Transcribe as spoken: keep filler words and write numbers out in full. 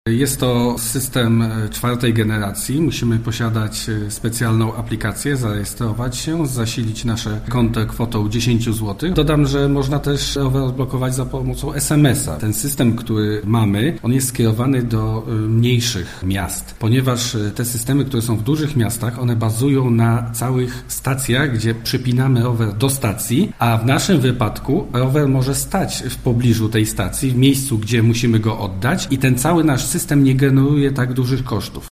Jest to system czwartej generacji. Musimy posiadać specjalną aplikację, zarejestrować się, zasilić nasze konto kwotą dziesięć złotych. Dodam, że można też rower odblokować za pomocą es em es a. Ten system, który mamy, on jest skierowany do mniejszych miast, ponieważ te systemy, które są w dużych miastach, one bazują na całych stacjach, gdzie przypinamy rower do stacji, a w naszym wypadku rower może stać w pobliżu tej stacji, w miejscu, gdzie musimy go oddać i ten cały nasz system nie generuje tak dużych kosztów.